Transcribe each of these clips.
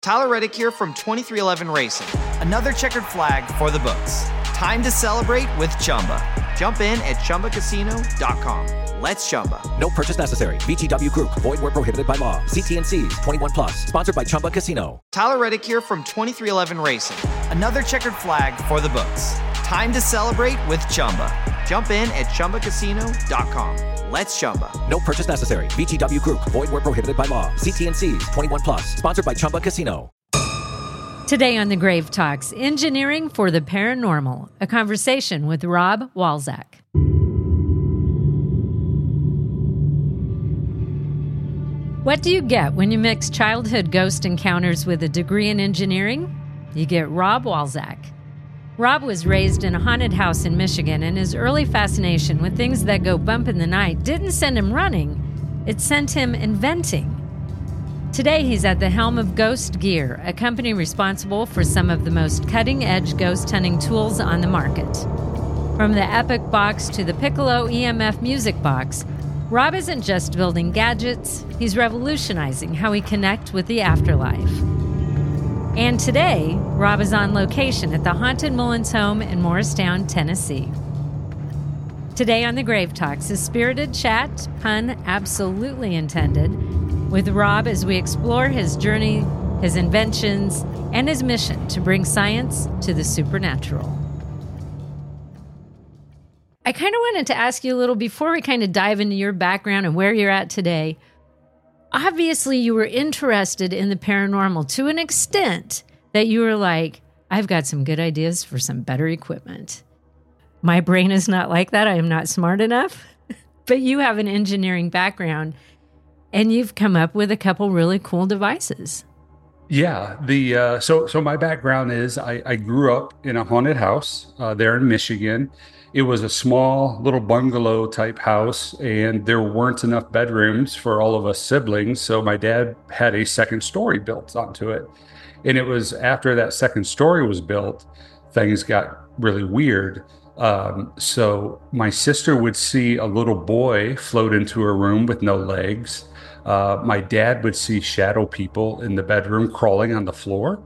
Tyler Reddick here from 2311 Racing. Another checkered flag for the books. Time to celebrate with Chumba. Jump in at ChumbaCasino.com. Let's Chumba. No purchase necessary. VGW Group. Void where prohibited by law. See T&Cs. 21 plus. Sponsored by Chumba Casino. Tyler Reddick here from 2311 Racing. Another checkered flag for the books. Time to celebrate with Chumba. Jump in at ChumbaCasino.com. Let's Chumba. No purchase necessary. VGW Group. Void where prohibited by law. See T&Cs. 21 plus. Sponsored by Chumba Casino. Today on The Grave Talks, Engineering for the Paranormal, a conversation with Rob Walczak. What do you get when you mix childhood ghost encounters with a degree in engineering? You get Rob Walczak. Rob was raised in a haunted house in Michigan, and his early fascination with things that go bump in the night didn't send him running, it sent him inventing. Today, he's at the helm of Ghost Gear, a company responsible for some of the most cutting-edge ghost hunting tools on the market. From the Epic Box to the Piccolo EMF Music Box, Rob isn't just building gadgets, he's revolutionizing how we connect with the afterlife. And today, Rob is on location at the Haunted Mullins home in Morristown, Tennessee. Today on The Grave Talks, a spirited chat, pun absolutely intended, with Rob as we explore his journey, his inventions, and his mission to bring science to the supernatural. I kind of wanted to ask you a little before we kind of dive into your background and where you're at today. Obviously, you were interested in the paranormal to an extent that you were like, I've got some good ideas for some better equipment. My brain is not like that. I am not smart enough. But you have an engineering background, and you've come up with a couple really cool devices. Yeah. So my background is I grew up in a haunted house there in Michigan. It was a small little bungalow type house, and there weren't enough bedrooms for all of us siblings. So my dad had a second story built onto it. And it was after that second story was built, things got really weird. So my sister would see a little boy float into her room with no legs. My dad would see shadow people in the bedroom crawling on the floor.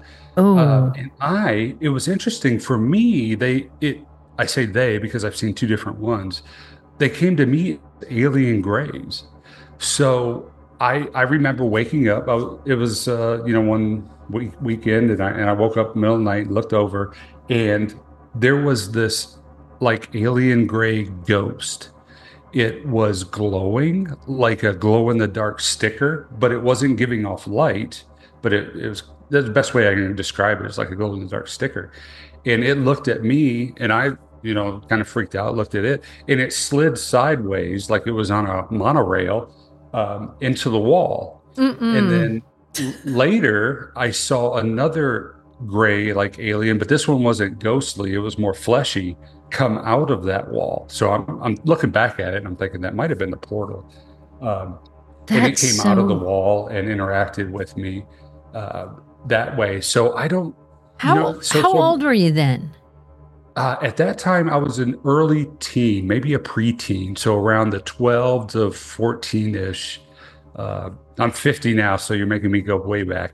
And it was interesting for me. I say they because I've seen two different ones. They came to me alien grays. So I remember waking up. It was one weekend, and I woke up in the middle of the night and looked over, and there was this like alien gray ghost. It was glowing like a glow in the dark sticker, but it wasn't giving off light. But it was the best way I can describe it. It's like a glow in the dark sticker, and it looked at me, and I kind of freaked out, looked at it, and it slid sideways like it was on a monorail into the wall. And then later I saw another gray like alien, but this one wasn't ghostly, it was more fleshy, come out of that wall. So I'm looking back at it and I'm thinking that might have been the portal. And it came out of the wall and interacted with me that way. So I don't How old were you then? At that time, I was an early teen, maybe a preteen, so around the 12 to 14-ish. I'm 50 now, so you're making me go way back.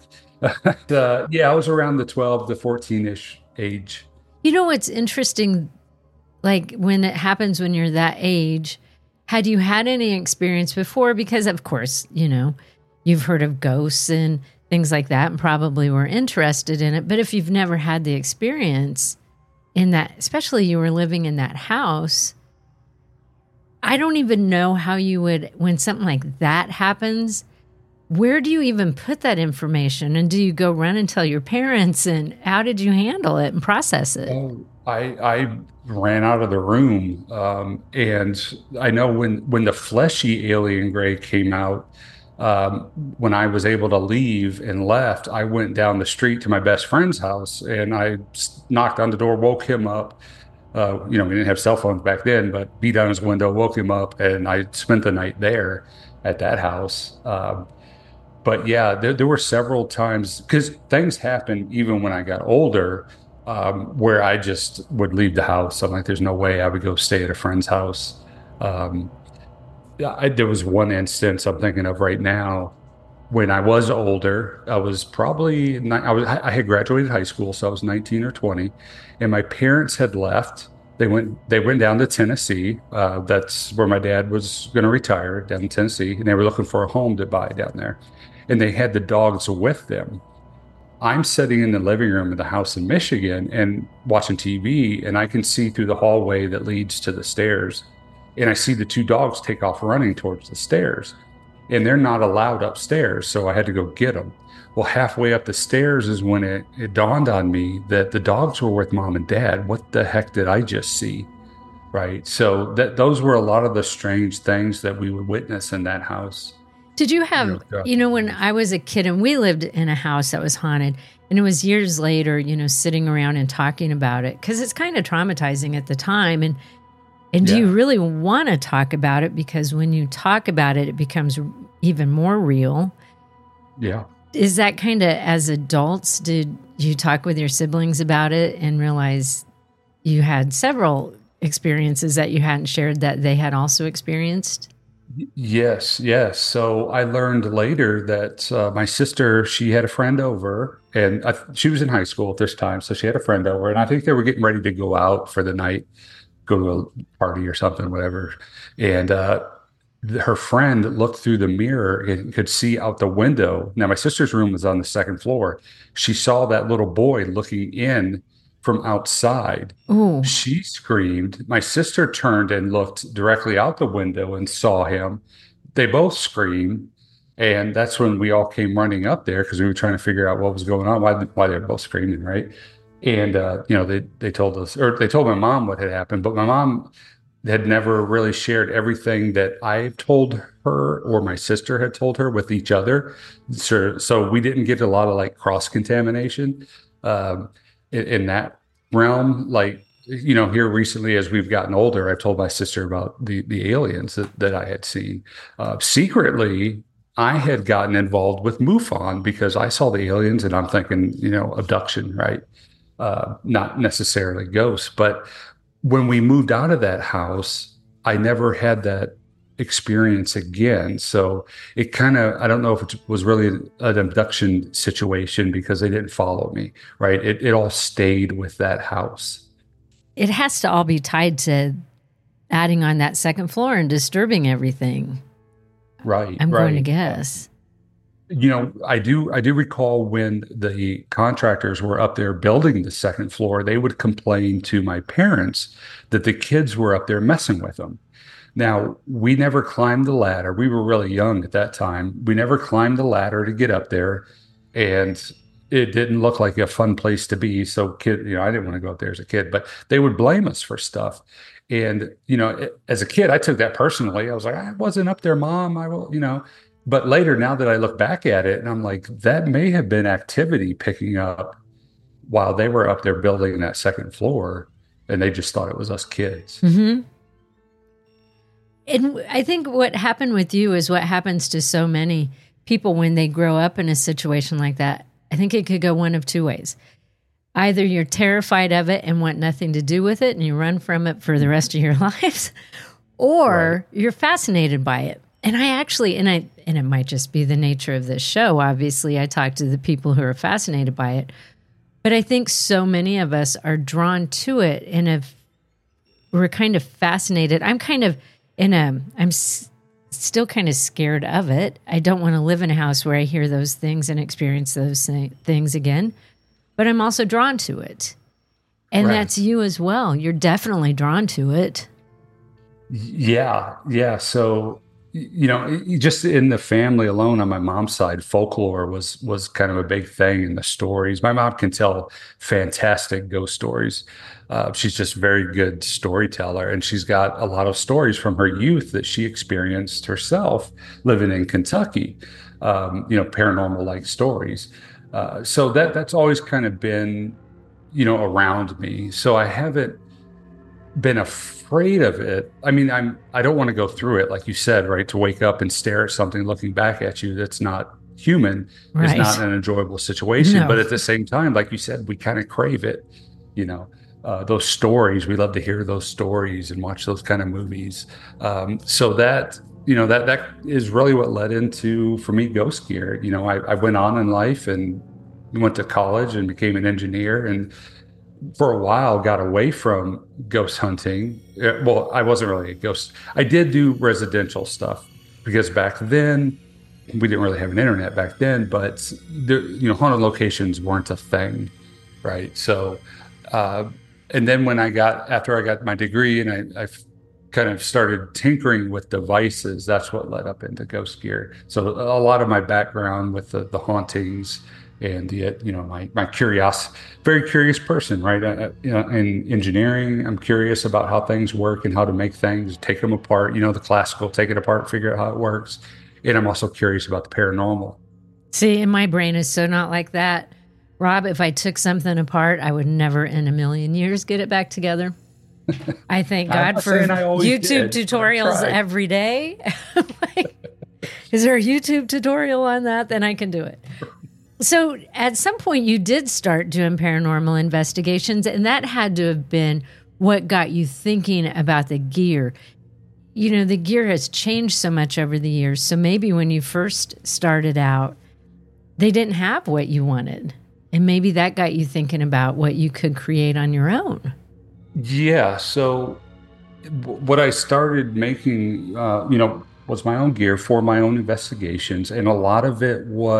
I was around the 12 to 14-ish age. You know what's interesting, like when it happens when you're that age, had you had any experience before? Because, of course, you've heard of ghosts and things like that and probably were interested in it. But if you've never had the experience in that, especially you were living in that house, I don't even know how you would, when something like that happens, where do you even put that information? And do you go run and tell your parents? And how did you handle it and process it? I ran out of the room. And I know when the fleshy alien gray came out, when I was able to leave and left, I went down the street to my best friend's house and I knocked on the door, woke him up. We didn't have cell phones back then, but beat on his window, woke him up, and I spent the night there at that house. But yeah, there were several times, because things happened even when I got older, where I just would leave the house. I'm like, there's no way I would go stay at a friend's house. There was one instance I'm thinking of right now when I was older, I was probably I had graduated high school, so I was 19 or 20, and my parents had left. They went down to Tennessee. That's where my dad was going to retire, down in Tennessee, and they were looking for a home to buy down there. And they had the dogs with them. I'm sitting in the living room of the house in Michigan and watching TV, and I can see through the hallway that leads to the stairs. And I see the two dogs take off running towards the stairs, and they're not allowed upstairs. So I had to go get them. Well, halfway up the stairs is when it dawned on me that the dogs were with mom and dad. What the heck did I just see? Right. So those were a lot of the strange things that we would witness in that house. Did you have, when I was a kid and we lived in a house that was haunted, and it was years later, sitting around and talking about it, because it's kind of traumatizing at the time. And do you really want to talk about it? Because when you talk about it, it becomes even more real. Yeah. Is that kind of, as adults, did you talk with your siblings about it and realize you had several experiences that you hadn't shared that they had also experienced? Yes, yes. So I learned later that my sister, she had a friend over, and she was in high school at this time. So she had a friend over, and I think they were getting ready to go out for the night, go to a party or something, whatever. And her friend looked through the mirror and could see out the window. Now, my sister's room was on the second floor. She saw that little boy looking in from outside. Ooh. She screamed. My sister turned and looked directly out the window and saw him. They both screamed. And that's when we all came running up there because we were trying to figure out what was going on, why they were both screaming, right? And, they told us, or they told my mom what had happened, but my mom had never really shared everything that I told her or my sister had told her with each other. So we didn't get a lot of like cross-contamination in that realm. Like, here recently, as we've gotten older, I've told my sister about the aliens that I had seen. Secretly, I had gotten involved with MUFON because I saw the aliens and I'm thinking, abduction, right? Not necessarily ghosts, but when we moved out of that house, I never had that experience again. So it kind of, I don't know if it was really an abduction situation because they didn't follow me, right? It all stayed with that house. It has to all be tied to adding on that second floor and disturbing everything. Right. I'm going to guess. I do recall when the contractors were up there building the second floor, they would complain to my parents that the kids were up there messing with them. Now, we never climbed the ladder. We were really young at that time. We never climbed the ladder to get up there, and it didn't look like a fun place to be. So I didn't want to go up there as a kid, but they would blame us for stuff. And, as a kid, I took that personally. I was like, I wasn't up there, Mom. I will, But later, now that I look back at it, and I'm like, that may have been activity picking up while they were up there building that second floor, and they just thought it was us kids. Mm-hmm. And I think what happened with you is what happens to so many people when they grow up in a situation like that. I think it could go one of two ways. Either you're terrified of it and want nothing to do with it and you run from it for the rest of your lives, or you're fascinated by it. And I actually, and it might just be the nature of this show. Obviously, I talk to the people who are fascinated by it, but I think so many of us are drawn to it, and we're kind of fascinated. I'm kind of still kind of scared of it. I don't want to live in a house where I hear those things and experience those things again, but I'm also drawn to it. And that's you as well. You're definitely drawn to it. Yeah. Yeah. So, just in the family alone on my mom's side, folklore was kind of a big thing in the stories. My mom can tell fantastic ghost stories. She's just a very good storyteller, and she's got a lot of stories from her youth that she experienced herself living in Kentucky, paranormal like stories. So that's always kind of been, around me. So I haven't been afraid of it. I mean, I don't want to go through it, like you said, right? To wake up and stare at something looking back at you that's not human is not an enjoyable situation. No. But at the same time, like you said, we kind of crave it. Those stories, we love to hear those stories and watch those kind of movies. So that that is really what led into, for me, Ghost Gear. I went on in life and went to college and became an engineer, and for a while got away from ghost hunting. Well, I wasn't really a ghost. I did do residential stuff because back then we didn't really have an internet back then, but haunted locations weren't a thing, right? So, and then after I got my degree and I kind of started tinkering with devices, that's what led up into Ghost Gear. So a lot of my background with the hauntings and my curiosity, very curious person, right? In engineering, I'm curious about how things work and how to make things, take them apart, the classical, take it apart, figure out how it works. And I'm also curious about the paranormal. See, and my brain is so not like that. Rob, if I took something apart, I would never in a million years get it back together. I thank God for YouTube tutorials every day. Is there a YouTube tutorial on that? Then I can do it. So at some point you did start doing paranormal investigations, and that had to have been what got you thinking about the gear. The gear has changed so much over the years. So maybe when you first started out, they didn't have what you wanted. And maybe that got you thinking about what you could create on your own. Yeah. So what I started making, was my own gear for my own investigations. And a lot of it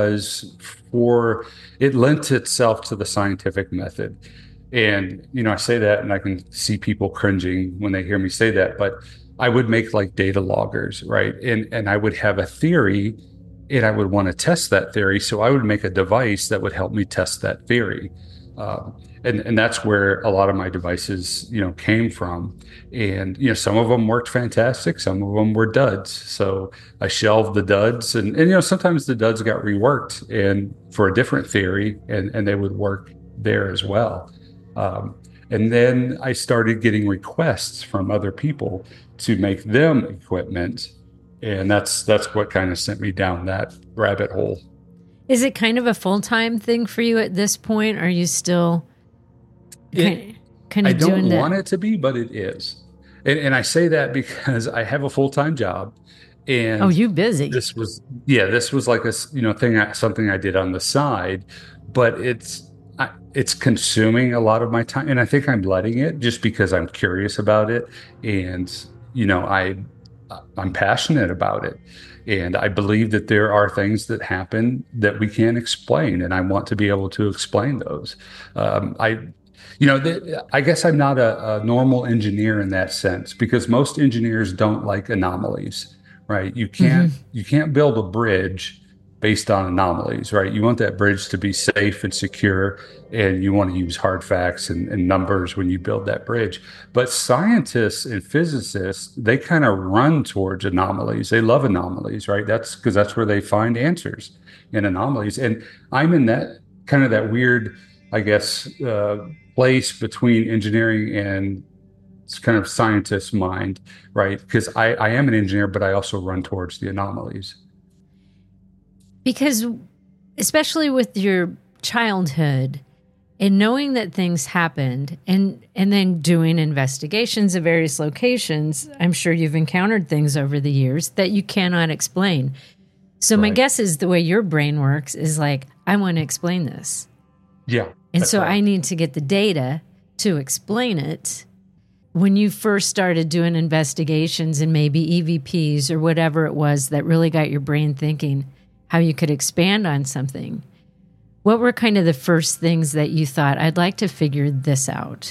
it lent itself to the scientific method. And, I say that and I can see people cringing when they hear me say that, but I would make like data loggers, right? And I would have a theory and I would want to test that theory. So I would make a device that would help me test that theory. And that's where a lot of my devices, came from. And, some of them worked fantastic. Some of them were duds. So I shelved the duds and sometimes the duds got reworked and for a different theory and they would work there as well. And then I started getting requests from other people to make them equipment. And that's what kind of sent me down that rabbit hole. Is it kind of a full-time thing for you at this point? Are you still kind of I doing don't want it to be, but it is. And I say that because I have a full-time job. And you busy. This was like a something I did on the side, but it's consuming a lot of my time. And I think I'm letting it just because I'm curious about it. And, I'm passionate about it. And I believe that there are things that happen that we can't explain. And I want to be able to explain those. I guess I'm not a normal engineer in that sense, because most engineers don't like anomalies, right? You can't build a bridge based on anomalies, right? You want that bridge to be safe and secure, and you want to use hard facts and numbers when you build that bridge. But scientists and physicists, they kind of run towards anomalies. They love anomalies, right? That's because that's where they find answers in anomalies. And I'm in that kind of that weird, I guess, place between engineering and kind of scientist mind, right? Because I am an engineer, but I also run towards the anomalies. Because especially with your childhood and knowing that things happened and then doing investigations at various locations, I'm sure you've encountered things over the years that you cannot explain. So my guess is the way your brain works is like, I want to explain this. Yeah. And so I need to get the data to explain it. When you first started doing investigations and maybe EVPs or whatever it was that really got your brain thinking how you could expand on something, what were kind of the first things that you thought, I'd like to figure this out?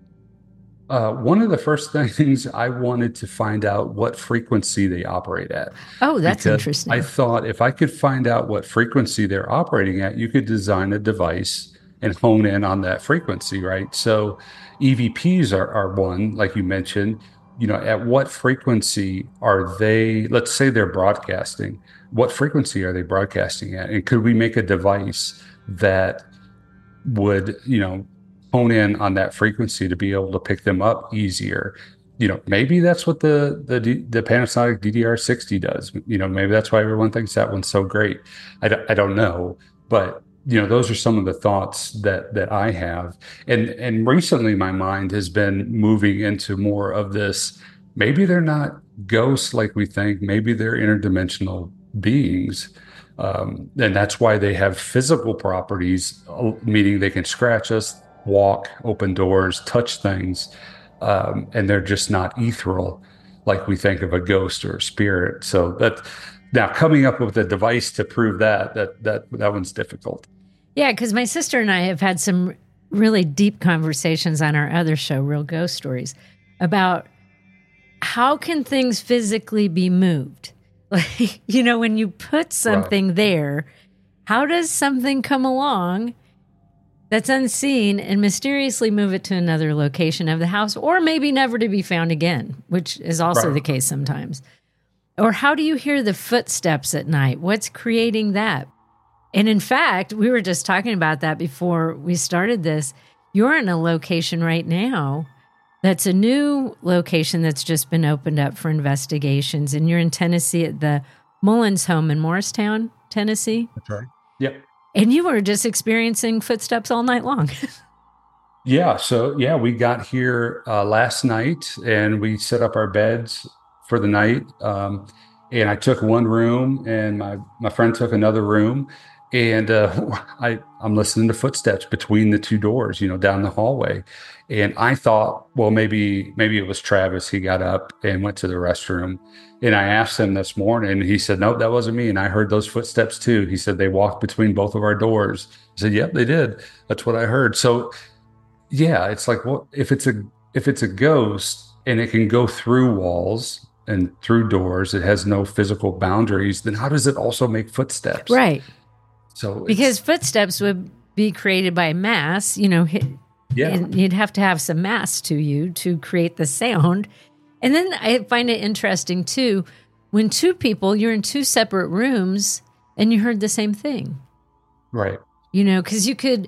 One of the first things, I wanted to find out what frequency they operate at. Oh, that's interesting. I thought if I could find out what frequency they're operating at, you could design a device and hone in on that frequency, right? So EVPs are one, like you mentioned. At what frequency are they, let's say they're broadcasting, what frequency are they broadcasting at? And could we make a device that would, hone in on that frequency to be able to pick them up easier? Maybe that's what the Panasonic DDR60 does. Maybe that's why everyone thinks that one's so great. I don't know, but those are some of the thoughts that I have. And recently my mind has been moving into more of this. Maybe they're not ghosts like we think. Maybe they're interdimensional beings. And that's why they have physical properties, meaning they can scratch us, walk, open doors, touch things. And they're just not ethereal like we think of a ghost or a spirit. So that now coming up with a device to prove that one's difficult. Yeah, because my sister and I have had some really deep conversations on our other show, Real Ghost Stories, about how can things physically be moved? Like, when you put something there, how does something come along that's unseen and mysteriously move it to another location of the house, or maybe never to be found again, which is also the case sometimes? Or how do you hear the footsteps at night? What's creating that? And in fact, we were just talking about that before we started this. You're in a location right now that's a new location that's just been opened up for investigations. And you're in Tennessee at the Mullins home in Morristown, Tennessee. That's right. Yep. And you were just experiencing footsteps all night long. Yeah. So, we got here last night and we set up our beds for the night. And I took one room and my friend took another room. And I'm listening to footsteps between the two doors, down the hallway. And I thought, well, maybe it was Travis. He got up and went to the restroom. And I asked him this morning, and he said, nope, that wasn't me. And I heard those footsteps too. He said they walked between both of our doors. I said, yep, they did. That's what I heard. So yeah, it's like, well, if it's a ghost and it can go through walls and through doors, it has no physical boundaries, then how does it also make footsteps? Right. So because footsteps would be created by mass, and you'd have to have some mass to you to create the sound. And then I find it interesting too, when two people, you're in two separate rooms and you heard the same thing. Right. Because you could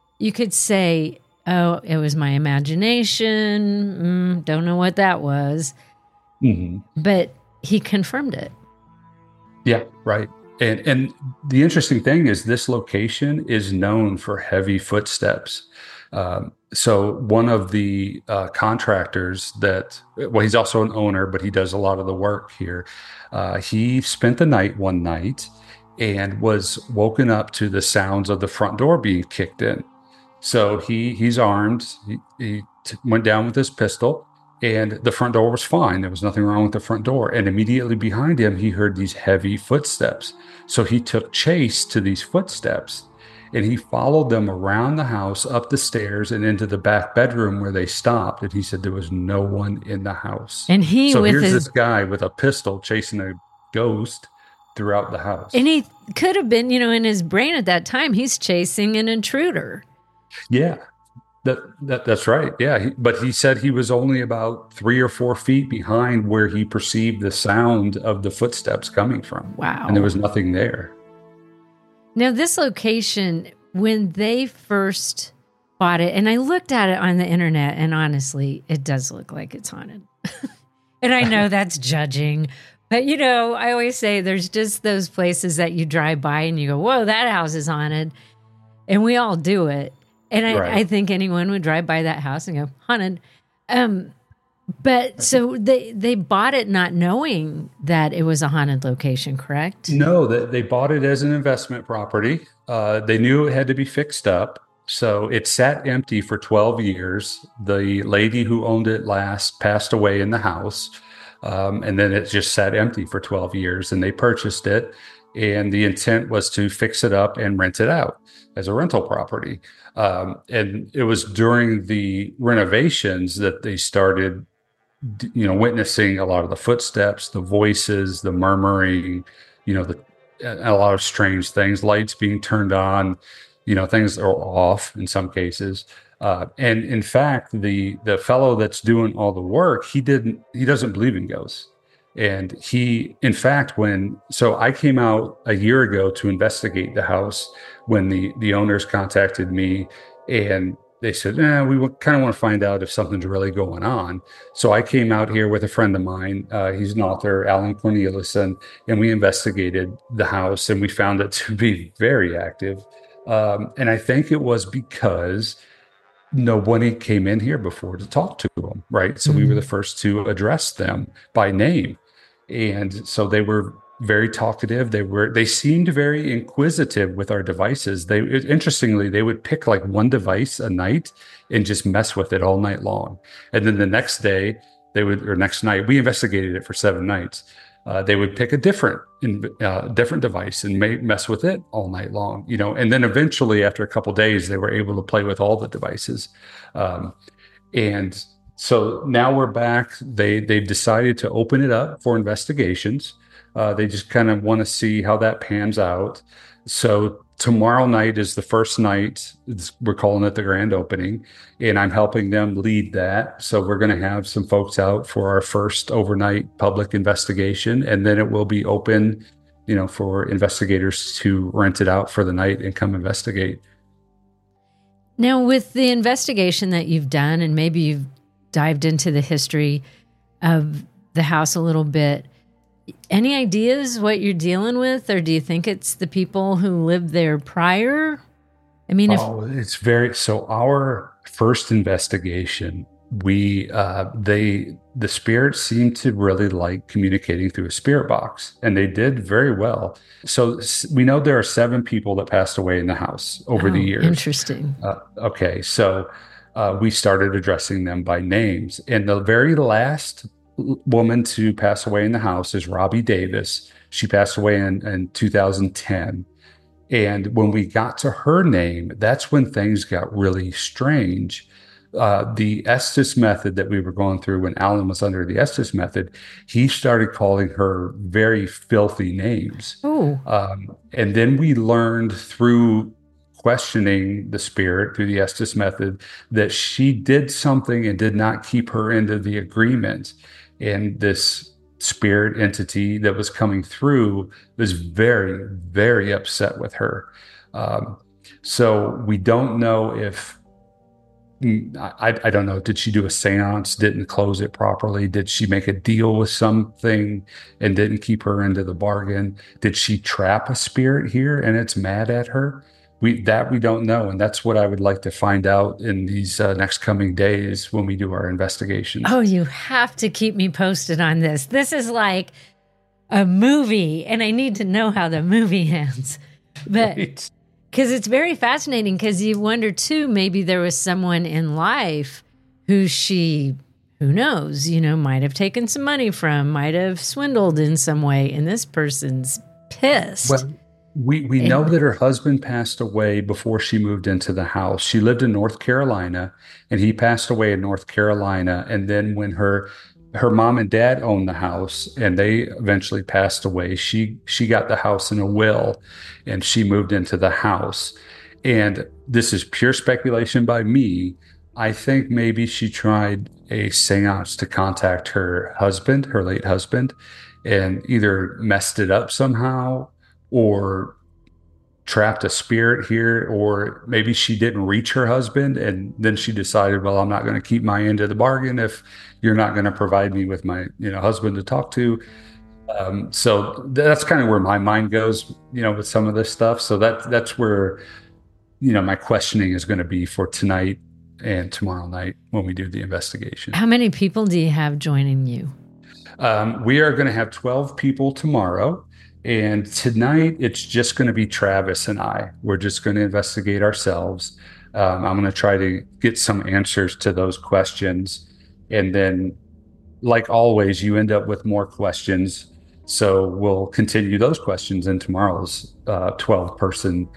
say, oh, it was my imagination. Don't know what that was. Mm-hmm. But he confirmed it. Yeah, right. And the interesting thing is this location is known for heavy footsteps. So one of the contractors he's also an owner, but he does a lot of the work here. He spent the night one night and was woken up to the sounds of the front door being kicked in. So he's armed. He went down with his pistol. And the front door was fine. There was nothing wrong with the front door. And immediately behind him, he heard these heavy footsteps. So he took chase to these footsteps and he followed them around the house, up the stairs and into the back bedroom where they stopped. And he said there was no one in the house. And here's this guy with a pistol chasing a ghost throughout the house. And he could have been, in his brain at that time, he's chasing an intruder. Yeah. That's right. Yeah. But he said he was only about 3 or 4 feet behind where he perceived the sound of the footsteps coming from. Wow. And there was nothing there. Now, this location, when they first bought it, and I looked at it on the internet, and honestly, it does look like it's haunted. And I know that's judging. But, I always say there's just those places that you drive by and you go, whoa, that house is haunted. And we all do it. And I think anyone would drive by that house and go, haunted. But so they bought it not knowing that it was a haunted location, correct? No, they bought it as an investment property. They knew it had to be fixed up. So it sat empty for 12 years. The lady who owned it last passed away in the house. And then it just sat empty for 12 years and they purchased it. And the intent was to fix it up and rent it out as a rental property. And it was during the renovations that they started, witnessing a lot of the footsteps, the voices, the murmuring, a lot of strange things, lights being turned on, things are off in some cases. And in fact, the fellow that's doing all the work, he doesn't believe in ghosts. And so I came out a year ago to investigate the house when the owners contacted me and they said, we kind of want to find out if something's really going on. So I came out here with a friend of mine. He's an author, Alan Corneliuson, and we investigated the house and we found it to be very active. And I think it was because nobody came in here before to talk to them, right? So we were the first to address them by name. And so they were very talkative. They seemed very inquisitive with our devices. Interestingly, they would pick like one device a night and just mess with it all night long. And then the next day next night, we investigated it for 7 nights. They would pick a different device and mess with it all night long, and then eventually after a couple of days, they were able to play with all the devices. And so now we're back. They've decided to open it up for investigations. They just kind of want to see how that pans out. So tomorrow night is the first night. We're calling it the grand opening, and I'm helping them lead that. So we're going to have some folks out for our first overnight public investigation, and then it will be open, for investigators to rent it out for the night and come investigate. Now, with the investigation that you've done, and maybe you've dived into the history of the house a little bit, any ideas what you're dealing with, or do you think it's the people who lived there prior? I mean, so our first investigation, the spirits seemed to really like communicating through a spirit box, and they did very well. So we know there are 7 people that passed away in the house over the years. Interesting. Okay. So we started addressing them by names, and the very last woman to pass away in the house is Robbie Davis. She passed away in 2010. And when we got to her name, that's when things got really strange. The Estes method that we were going through, when Alan was under the Estes method, he started calling her very filthy names. And then we learned through questioning the spirit through the Estes method that she did something and did not keep her end of the agreement. And this spirit entity that was coming through was very, very upset with her. So we don't know if, I don't know, did she do a seance, didn't close it properly? Did she make a deal with something and didn't keep her into the bargain? Did she trap a spirit here and it's mad at her? We don't know, and that's what I would like to find out in these next coming days when we do our investigations. Oh, you have to keep me posted on this. This is like a movie, and I need to know how the movie ends. But because it's very fascinating, because you wonder too, maybe there was someone in life who knows, might have taken some money from, might have swindled in some way, and this person's pissed. Well, we know that her husband passed away before she moved into the house. She lived in North Carolina, and he passed away in North Carolina. And then when her mom and dad owned the house and they eventually passed away, she got the house in a will, and she moved into the house. And this is pure speculation by me. I think maybe she tried a seance to contact her husband, her late husband, and either messed it up somehow, or trapped a spirit here, or maybe she didn't reach her husband, and then she decided, well, I'm not going to keep my end of the bargain if you're not going to provide me with my husband to talk to. So that's kind of where my mind goes, with some of this stuff. So that's where my questioning is going to be for tonight and tomorrow night when we do the investigation. How many people do you have joining you? We are going to have 12 people tomorrow. And tonight, it's just going to be Travis and I. We're just going to investigate ourselves. I'm going to try to get some answers to those questions. And then, like always, you end up with more questions. So we'll continue those questions in tomorrow's 12-person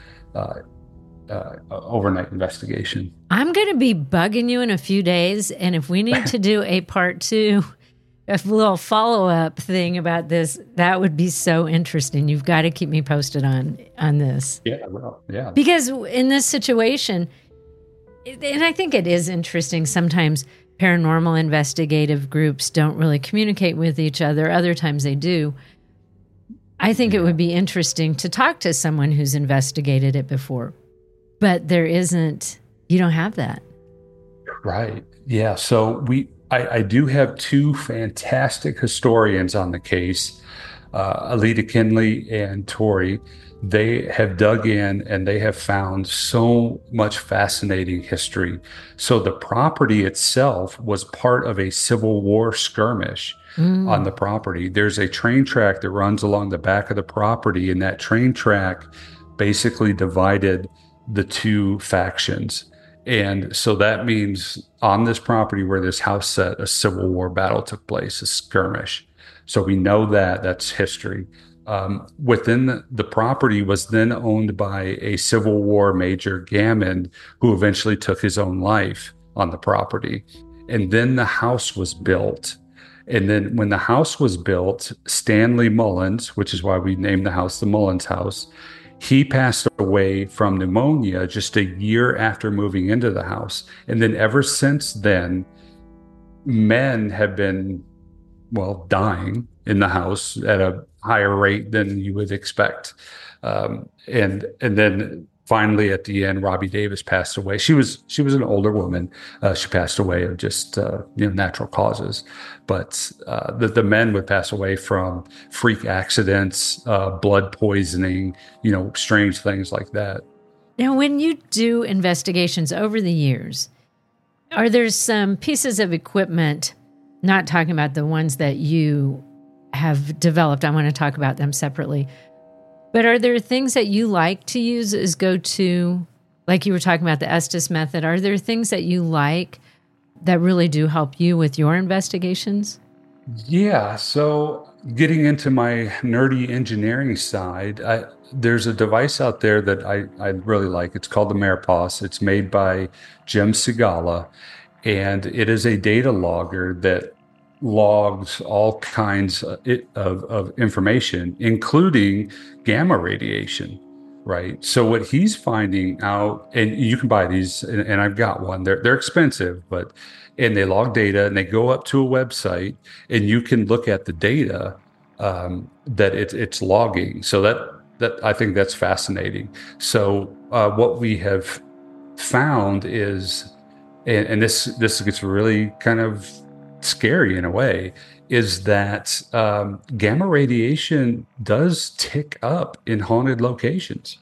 overnight investigation. I'm going to be bugging you in a few days. And if we need to do a part 2, a little follow-up thing about this, that would be so interesting. You've got to keep me posted on this. Yeah, well, yeah. Because in this situation, and I think it is interesting, sometimes paranormal investigative groups don't really communicate with each other. Other times they do. I think it would be interesting to talk to someone who's investigated it before. But you don't have that. Right. Yeah. So I do have 2 fantastic historians on the case. Alita Kinley and Tori, they have dug in and they have found so much fascinating history. So the property itself was part of a Civil War skirmish on the property. There's a train track that runs along the back of the property, and that train track basically divided the two factions. And so that means on this property where this house set, a Civil War battle took place, a skirmish. So we know that that's history. Within the property was then owned by a Civil War Major Gammon, who eventually took his own life on the property. And then the house was built. And then when the house was built, Stanley Mullins, which is why we named the house the Mullins House, he passed away from pneumonia just a year after moving into the house. And then ever since then, men have been, dying in the house at a higher rate than you would expect. And then finally at the end, Robbie Davis passed away. She was an older woman. She passed away of just natural causes. But the men would pass away from freak accidents, blood poisoning, strange things like that. Now, when you do investigations over the years, are there some pieces of equipment, not talking about the ones that you have developed, I want to talk about them separately, but are there things that you like to use as go-to, like you were talking about the Estes method, are there things that you like that really do help you with your investigations? Yeah, so getting into my nerdy engineering side, there's a device out there that I really like. It's called the Mariposa. It's made by Jim Sigala, and it is a data logger that logs all kinds of information, including gamma radiation, right? So what he's finding out, and you can buy these, and I've got one. They're expensive, and they log data, and they go up to a website, and you can look at the data that it's logging. So that I think that's fascinating. So what we have found is, and this gets really kind of scary in a way, is that gamma radiation does tick up in haunted locations.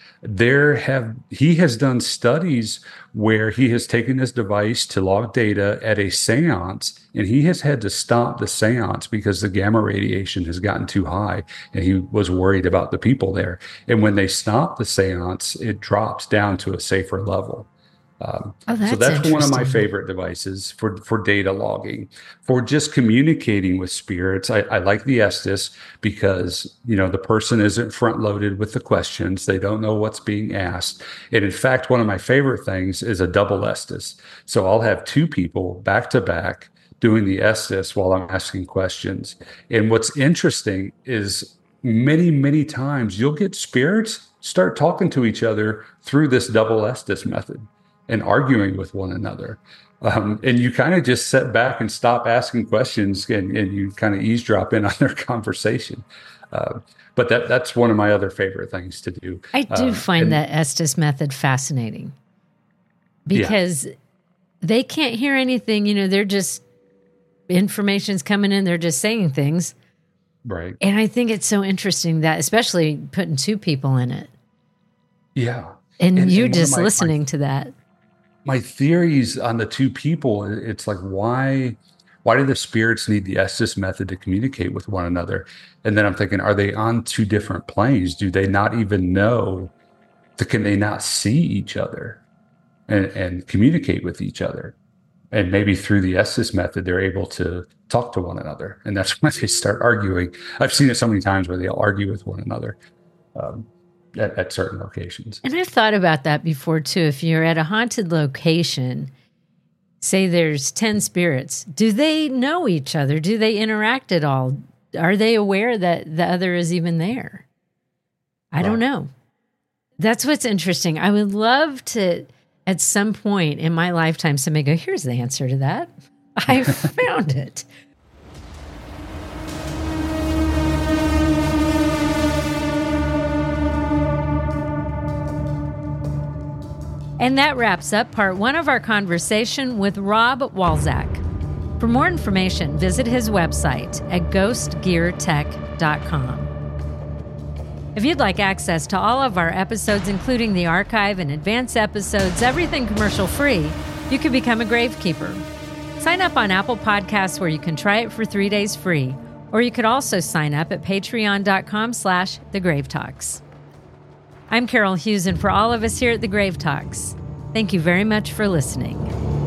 He has done studies where he has taken his device to log data at a seance, and he has had to stop the seance because the gamma radiation has gotten too high, and he was worried about the people there. And when they stop the seance, it drops down to a safer level. So that's one of my favorite devices for data logging. For just communicating with spirits, I like the Estes because, the person isn't front loaded with the questions. They don't know what's being asked. And in fact, one of my favorite things is a double Estes. So I'll have two people back to back doing the Estes while I'm asking questions. And what's interesting is many, many times you'll get spirits start talking to each other through this double Estes method and arguing with one another. And you kind of just sit back and stop asking questions and you kind of eavesdrop in on their conversation. But that's one of my other favorite things to do. I do find that Estes method fascinating because they can't hear anything. They're just, information's coming in, they're just saying things. Right. And I think it's so interesting that, especially putting two people in it. Yeah. And you just listening to that. My theories on the two people, it's like, why do the spirits need the Estes method to communicate with one another? And then I'm thinking, are they on two different planes? Do they not even know? Can they not see each other and communicate with each other? And maybe through the Estes method, they're able to talk to one another. And that's when they start arguing. I've seen it so many times where they'll argue with one another. At certain locations. And I've thought about that before too. If you're at a haunted location, say there's 10 spirits, do they know each other? Do they interact at all? Are they aware that the other is even there? I don't know. That's what's interesting. I would love to, at some point in my lifetime, somebody go, here's the answer to that. I found it. And that wraps up part one of our conversation with Rob Walzak. For more information, visit his website at ghostgeartech.com. If you'd like access to all of our episodes, including the archive and advanced episodes, everything commercial free, you can become a Gravekeeper. Sign up on Apple Podcasts where you can try it for 3 days free, or you could also sign up at patreon.com/thegravetalks. I'm Carol Hughes, and for all of us here at The Grave Talks, thank you very much for listening.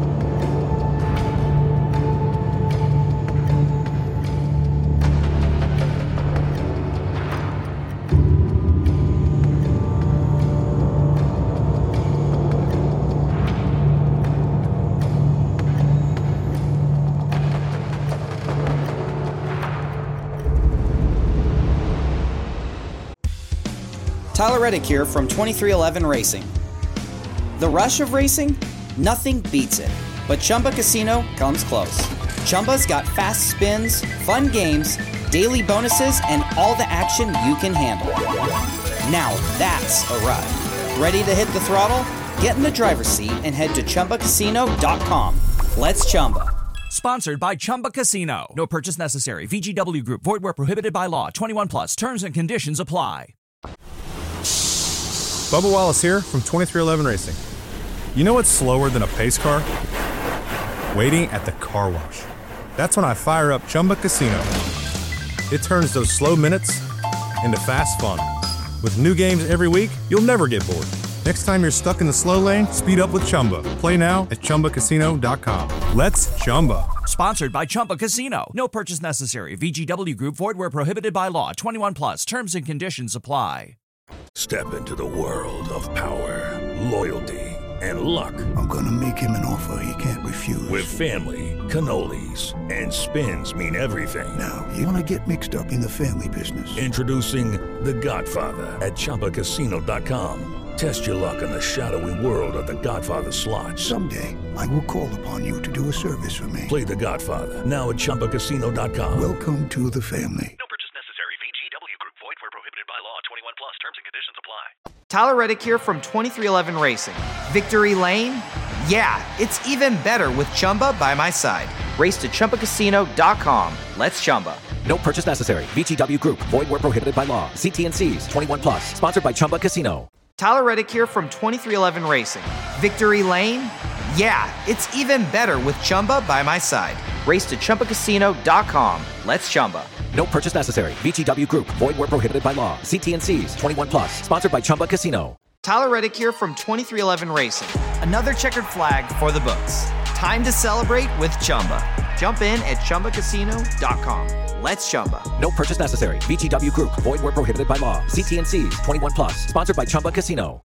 Tyler Reddick here from 2311 Racing. The rush of racing? Nothing beats it, but Chumba Casino comes close. Chumba's got fast spins, fun games, daily bonuses, and all the action you can handle. Now that's a ride. Ready to hit the throttle? Get in the driver's seat and head to ChumbaCasino.com. Let's Chumba. Sponsored by Chumba Casino. No purchase necessary. VGW Group. Void where prohibited by law. 21 plus. Terms and conditions apply. Bubba Wallace here from 2311 Racing. You know what's slower than a pace car? Waiting at the car wash. That's when I fire up Chumba Casino. It turns those slow minutes into fast fun. With new games every week, you'll never get bored. Next time you're stuck in the slow lane, speed up with Chumba. Play now at ChumbaCasino.com. Let's Chumba. Sponsored by Chumba Casino. No purchase necessary. VGW Group. Void where prohibited by law. 21 plus. Terms and conditions apply. Step into the world of power, loyalty, and luck. I'm gonna make him an offer he can't refuse. With family, cannolis, and spins mean everything. Now, you wanna get mixed up in the family business. Introducing The Godfather at ChumbaCasino.com. Test your luck in the shadowy world of The Godfather slot. Someday, I will call upon you to do a service for me. Play The Godfather now at ChumbaCasino.com. Welcome to the family. No purchase necessary. VGW Group. Void where prohibited by law. 21 plus. Terms and conditions apply. Tyler Reddick here from 2311 Racing. Victory Lane? Yeah, it's even better with Chumba by my side. Race to ChumbaCasino.com. Let's Chumba. No purchase necessary. VGW Group. Void where prohibited by law. See T&Cs. 21 plus. Sponsored by Chumba Casino. Tyler Reddick here from 2311 Racing. Victory Lane? Yeah, it's even better with Chumba by my side. Race to ChumbaCasino.com. Let's Chumba. No purchase necessary. VGW Group. Void where prohibited by law. See T&Cs. 21 plus. Sponsored by Chumba Casino. Tyler Reddick here from 2311 Racing. Another checkered flag for the books. Time to celebrate with Chumba. Jump in at ChumbaCasino.com. Let's Chumba. No purchase necessary. VGW Group. Void where prohibited by law. See T&Cs. 21 plus. Sponsored by Chumba Casino.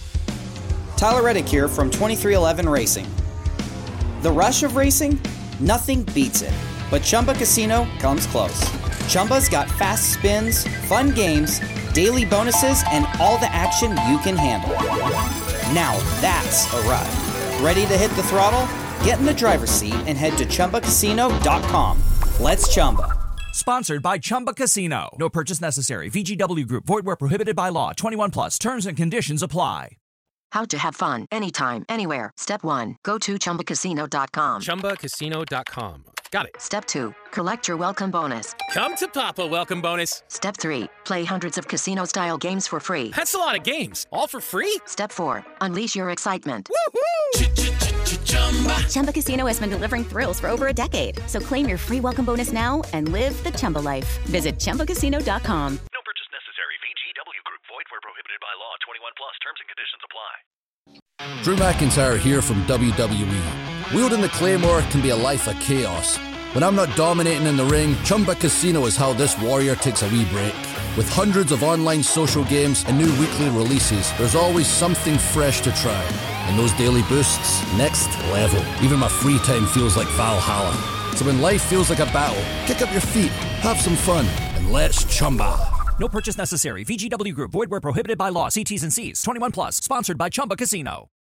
Tyler Reddick here from 2311 Racing. The rush of racing? Nothing beats it, but Chumba Casino comes close. Chumba's got fast spins, fun games, daily bonuses, and all the action you can handle. Now that's a ride. Ready to hit the throttle? Get in the driver's seat and head to ChumbaCasino.com. Let's Chumba. Sponsored by Chumba Casino. No purchase necessary. VGW Group. Void where prohibited by law. 21 plus. Terms and conditions apply. How to have fun anytime, anywhere. Step 1. Go to ChumbaCasino.com. ChumbaCasino.com. Got it. Step 2. Collect your welcome bonus. Come to Papa welcome bonus. Step 3. Play hundreds of casino-style games for free. That's a lot of games. All for free? Step 4. Unleash your excitement. Woohoo! Chumba Casino has been delivering thrills for over a decade. So claim your free welcome bonus now and live the Chumba life. Visit ChumbaCasino.com. No purchase necessary. VGW Group. Void where prohibited by law. 21 plus. Terms and conditions apply. Drew McIntyre here from WWE. Wielding the Claymore can be a life of chaos. When I'm not dominating in the ring, Chumba Casino is how this warrior takes a wee break. With hundreds of online social games and new weekly releases, there's always something fresh to try. And those daily boosts, next level. Even my free time feels like Valhalla. So when life feels like a battle, kick up your feet, have some fun, and let's Chumba. No purchase necessary. VGW Group. Void where prohibited by law. See T's and C's. 21 plus. Sponsored by Chumba Casino.